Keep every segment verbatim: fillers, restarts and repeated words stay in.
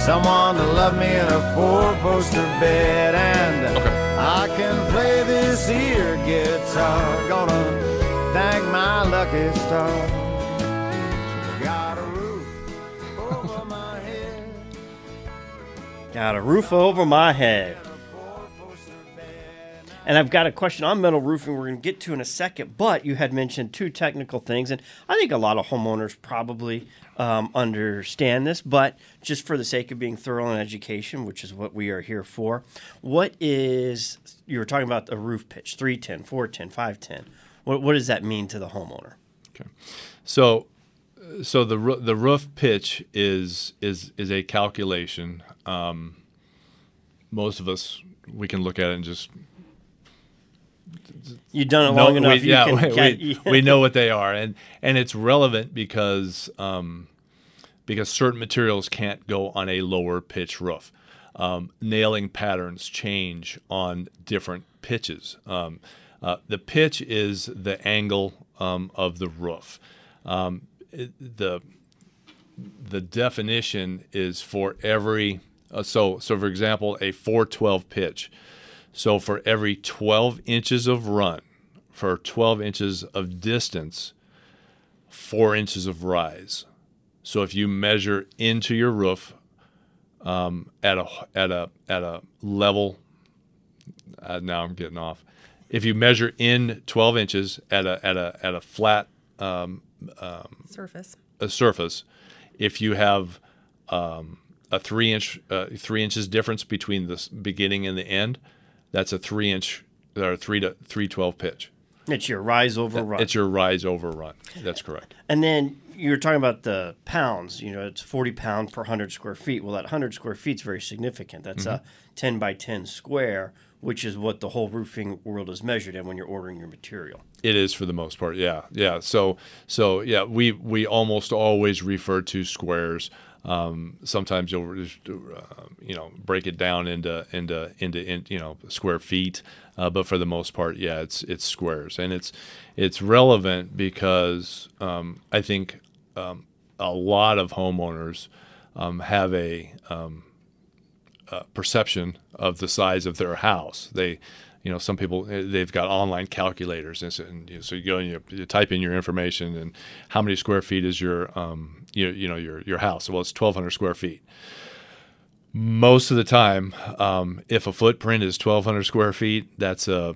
someone to love me in a four-poster bed, and Okay. I can play this here guitar. Gonna thank my lucky star. Got a roof over my head. Got a roof over my head. And I've got a question on metal roofing we're going to get to in a second, but you had mentioned two technical things, and I think a lot of homeowners probably um, understand this, but just for the sake of being thorough in education, which is what we are here for, what is, you were talking about the roof pitch, three ten, four ten, five ten. What, what does that mean to the homeowner? Okay. So so the roo- the roof pitch is is is a calculation. Um, most of us, we can look at it and just You've done it No, long enough. we, you yeah, can, we, can, we, we know what they are, and and it's relevant because um, because certain materials can't go on a lower pitch roof. Um, nailing patterns change on different pitches. Um, uh, the pitch is the angle um, of the roof. Um, it, the the definition is for every uh, so so for example, a four twelve pitch. So for every twelve inches of run, for twelve inches of distance, four inches of rise. So if you measure into your roof um, at a at a at a level, uh, now I'm getting off. If you measure in twelve inches at a at a at a flat um, um, Surface. a surface, if you have um, a three inch uh, three inches difference between the s- beginning and the end, that's a three inch or three to three twelve pitch. it's your rise over run. It's your rise over run. That's correct. And then you were talking about the pounds. You know, it's forty pounds per one hundred square feet. Well, that one hundred square feet is very significant. That's Mm-hmm. a ten by ten square, which is what the whole roofing world is measured in when you're ordering your material. It is for the most part. Yeah, yeah. So so yeah, we we almost always refer to squares. Um, sometimes you'll just, uh, you know break it down into into into in, you know square feet, uh, but for the most part, yeah, it's it's squares, and it's it's relevant because um, I think um, a lot of homeowners um, have a, um, a perception of the size of their house. They You know, some people, they've got online calculators, and so, and, you know, so you go and you, you type in your information and how many square feet is your, um, you, you know, your your house. Well, it's twelve hundred square feet. Most of the time, um, if a footprint is twelve hundred square feet, that's a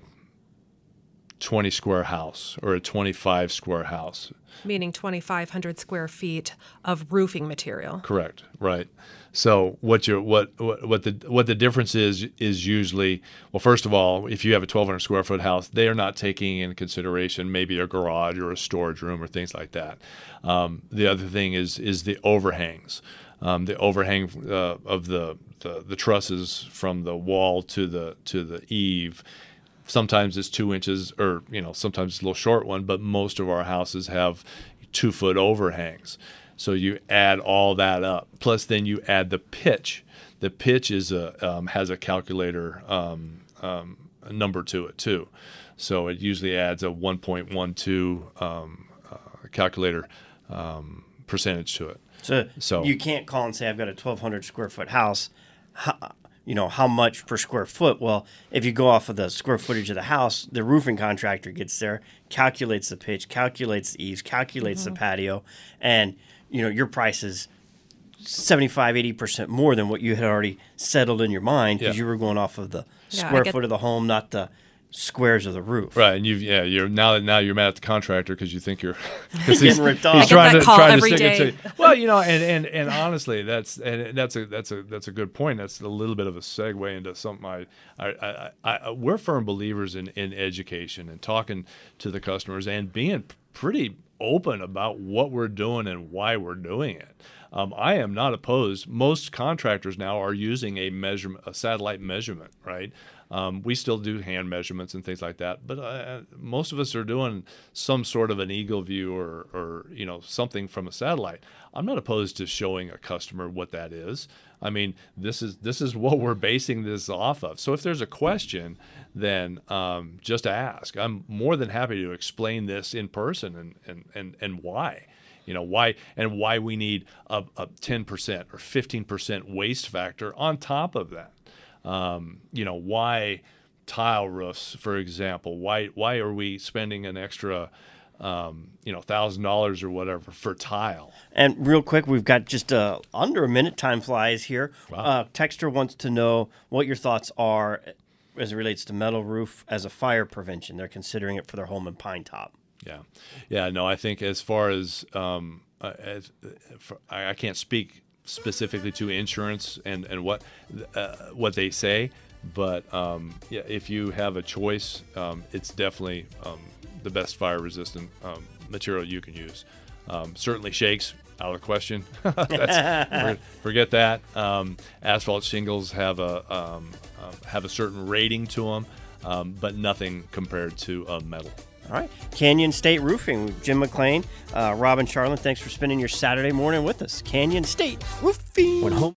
twenty square house or a twenty-five square house. Meaning twenty-five hundred square feet of roofing material. Correct. Right. So what your what, what what the what the difference is is usually, well, first of all, if you have a twelve hundred square foot house, they are not taking into consideration maybe a garage or a storage room or things like that. Um, the other thing is is the overhangs. Um, the overhang uh, of the, the the trusses from the wall to the to the eave. Sometimes it's two inches, or you know, sometimes it's a little short one. But most of our houses have two foot overhangs. So you add all that up. Plus, then you add the pitch. The pitch is a um, has a calculator um, um, a number to it too. So it usually adds a one point one two um, uh, calculator um, percentage to it. So, So- you can't call and say, I've got a twelve hundred square foot house. How, you know, how much per square foot? Well, if you go off of the square footage of the house, the roofing contractor gets there, calculates the pitch, calculates the eaves, calculates the patio, and, you know, your price is seventy-five, eighty percent more than what you had already settled in your mind because Yeah. you were going off of the Yeah, I square get- foot of the home, not the squares of the roof. Right, and you yeah, you're now now you're mad at the contractor because you think you're because Getting ripped off. I He's get trying that to call trying every to stick day. it to well, you know, and, and, and honestly, that's and that's a that's a that's a good point. That's a little bit of a segue into something I I, I, I we're firm believers in in education and talking to the customers and being pretty open about what we're doing and why we're doing it. Um, I am not opposed. Most contractors now are using a measurement, a satellite measurement, right? Um, we still do hand measurements and things like that, but uh, most of us are doing some sort of an eagle view or, or you know something from a satellite. I'm not opposed to showing a customer what that is. I mean, this is this is what we're basing this off of. So if there's a question, then um, just ask. I'm more than happy to explain this in person and and and, and why. You know why, and why we need a, a ten percent or fifteen percent waste factor on top of that. Um, you know why tile roofs, for example. Why why are we spending an extra, um, you know, thousand dollars or whatever for tile? And real quick, we've got just uh, under a minute. Time flies here. Wow. Uh, Texter wants to know what your thoughts are as it relates to metal roof as a fire prevention. They're considering it for their home in Pine Top. Yeah, yeah. No, I think as far as, um, uh, as for, I, I can't speak specifically to insurance and and what uh, what they say, but um, yeah, if you have a choice, um, it's definitely um, the best fire resistant um, material you can use. Um, certainly shakes, out of the question. That's, for, forget that. Um, asphalt shingles have a um, uh, have a certain rating to them, um, but nothing compared to uh, metal. All right. Canyon State Roofing, Jim McLean, uh, Robin Charlin, thanks for spending your Saturday morning with us. Canyon State Roofing. When home